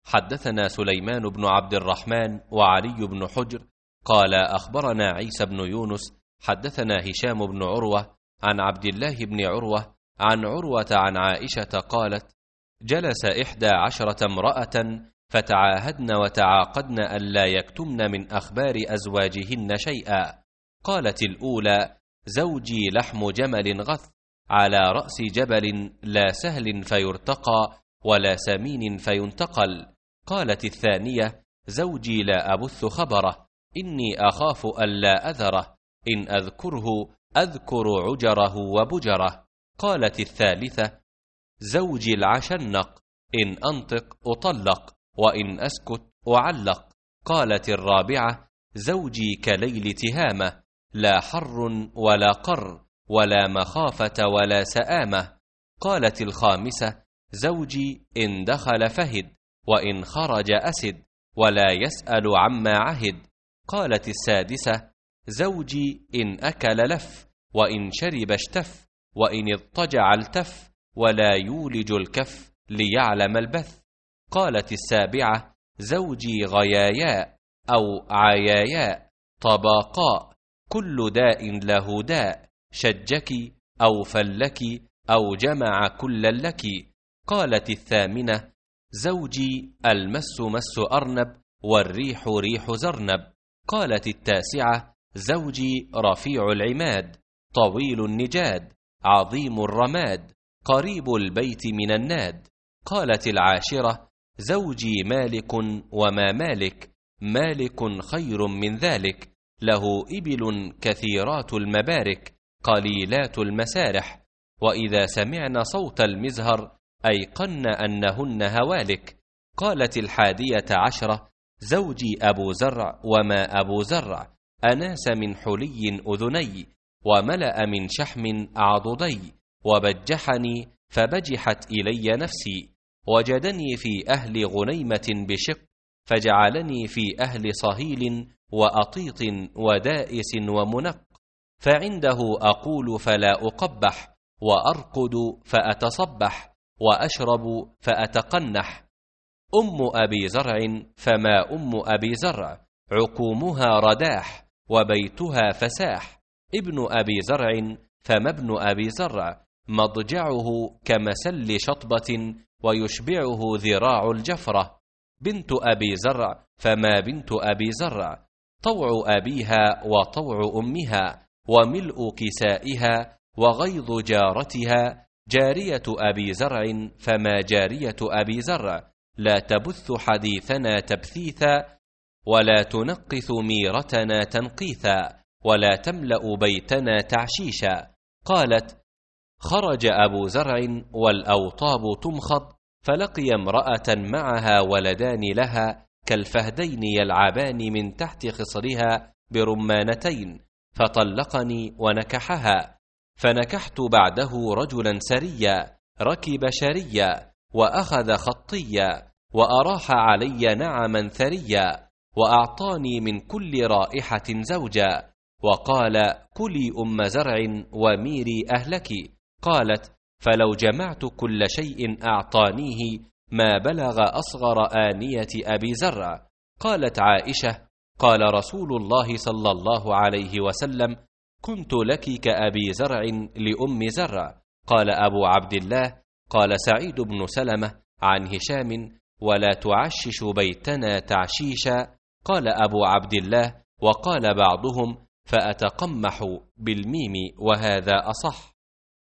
حدثنا سليمان بن عبد الرحمن وعلي بن حجر قال أخبرنا عيسى بن يونس حدثنا هشام بن عروة عن عبد الله بن عروة عن عروة عن عائشة قالت: جلس 11 امرأة فتعاهدن وتعاقدن ألا يكتمن من أخبار أزواجهن شيئا. قالت الأولى: زوجي لحم جمل غث على رأس جبل لا سهل فيرتقى ولا سمين فينتقل. قالت الثانية: زوجي لا أبث خبره إني أخاف ألا أذره إن أذكره أذكر عجره وبجره. قالت الثالثة: زوجي العشنق إن أنطق أطلق وإن أسكت أعلق. قالت الرابعة: زوجي كليل تهامة لا حر ولا قر ولا مخافة ولا سآمة. قالت الخامسة: زوجي إن دخل فهد وإن خرج أسد ولا يسأل عما عهد. قالت السادسة: زوجي إن أكل لف وإن شرب اشتف وإن اضطجع التف ولا يولج الكف ليعلم البث. قالت السابعة: زوجي غياياء أو عياياء طباقاء كل داء له داء شجك أو فلك أو جمع كل لك. قالت الثامنة: زوجي المس مس أرنب والريح ريح زرنب. قالت التاسعة: زوجي رفيع العماد طويل النجاد عظيم الرماد قريب البيت من الناد. قالت العاشرة: زوجي مالك وما مالك مالك خير من ذلك له إبل كثيرات المبارك قليلات المسارح وإذا سمعن صوت المزهر أيقن أنهن هوالك. قالت 11: زوجي أبو زرع وما أبو زرع أناس من حلي أذني وملأ من شحم أعضدي وبجحني فبجحت إلي نفسي وجدني في أهل غنيمة بشق فجعلني في أهل صهيل وأطيط ودائس ومنق فعنده أقول فلا أقبح وأرقد فأتصبح وأشرب فأتقنح. أم أبي زرع فما أم أبي زرع عقومها رداح وبيتها فساح. ابن أبي زرع فما ابن أبي زرع مضجعه كمسل شطبة ويشبعه ذراع الجفرة. بنت أبي زرع فما بنت أبي زرع طوع أبيها وطوع أمها وملء كسائها وغيظ جارتها. جارية أبي زرع فما جارية أبي زرع لا تبث حديثنا تبثيثا ولا تنقث ميرتنا تنقيثا ولا تملأ بيتنا تعشيشا. قالت: خرج أبو زرع والأوطاب تمخض فلقي امرأة معها ولدان لها كالفهدين يلعبان من تحت خصرها برمانتين فطلقني ونكحها. فنكحت بعده رجلا سريا ركب شريا وأخذ خطيا وأراح علي نعما ثريا وأعطاني من كل رائحة زوجا وقال: كلي أم زرع وميري أهلك. قالت: فلو جمعت كل شيء أعطانيه ما بلغ أصغر آنية أبي زرع. قالت عائشة: قال رسول الله صلى الله عليه وسلم: كنت لك كأبي زرع لأم زرع. قال أبو عبد الله: قال سعيد بن سلمة عن هشام: ولا تعشش بيتنا تعشيشا. قال أبو عبد الله: وقال بعضهم: فأتقمح بالميم وهذا أصح.